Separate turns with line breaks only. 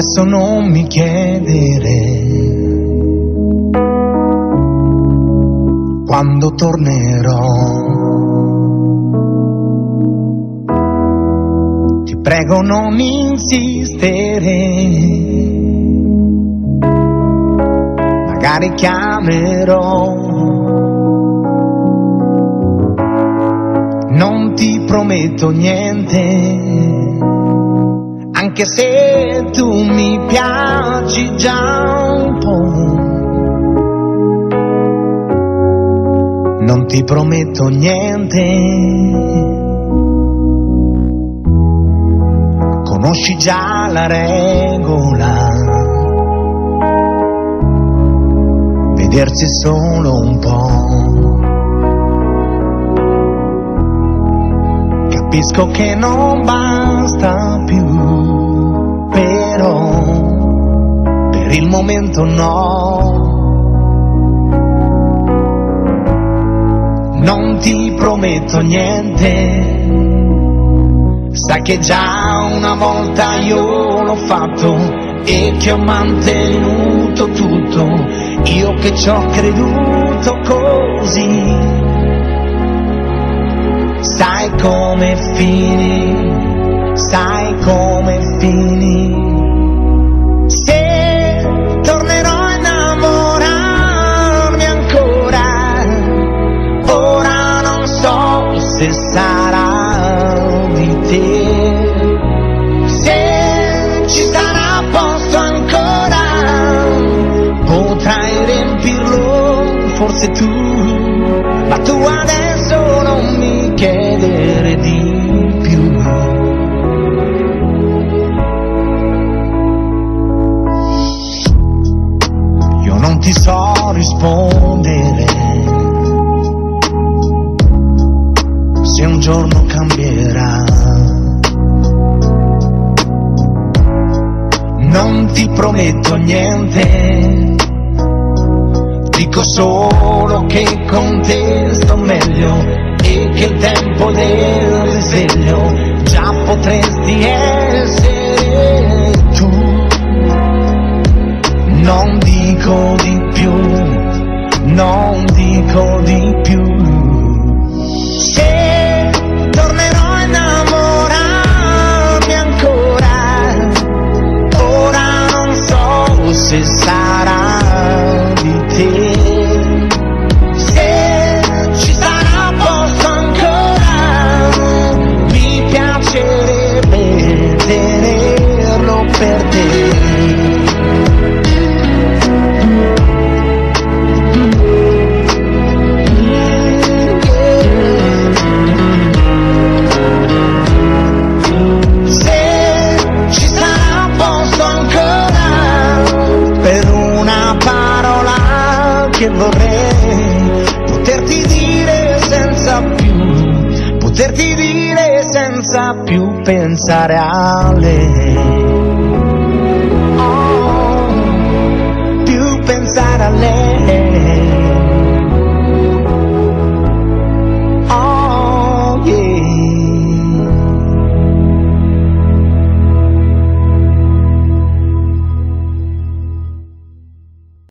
Adesso non mi chiedere quando tornerò. Ti prego non insistere, magari chiamerò. Non ti prometto niente, anche se tu mi piaci già un po'. Non ti prometto niente, conosci già la regola, vedersi solo un po'. Capisco che non basta più, però per il momento no. Non ti prometto niente, sai che già una volta io l'ho fatto e che ho mantenuto tutto, io che ci ho creduto così. Sai come finì, sai come finì. Se tornerò a innamorarmi ancora, ora non so se sarà di te. Se ci sarà posto ancora, potrai riempirlo forse tu, ma tu adesso non mi chiedere di più. Io non ti so rispondere se un giorno cambierà. Non ti prometto niente, dico solo che con te sto meglio e che il tempo del risveglio già potresti essere tu. Non dico di più, non dico di più. Se tornerò a innamorarmi ancora, ora non so se sarà di te. Tenerlo per te. Se ci sarà posto ancora per una parola che vorrei poterti dire senza più pensare a lei.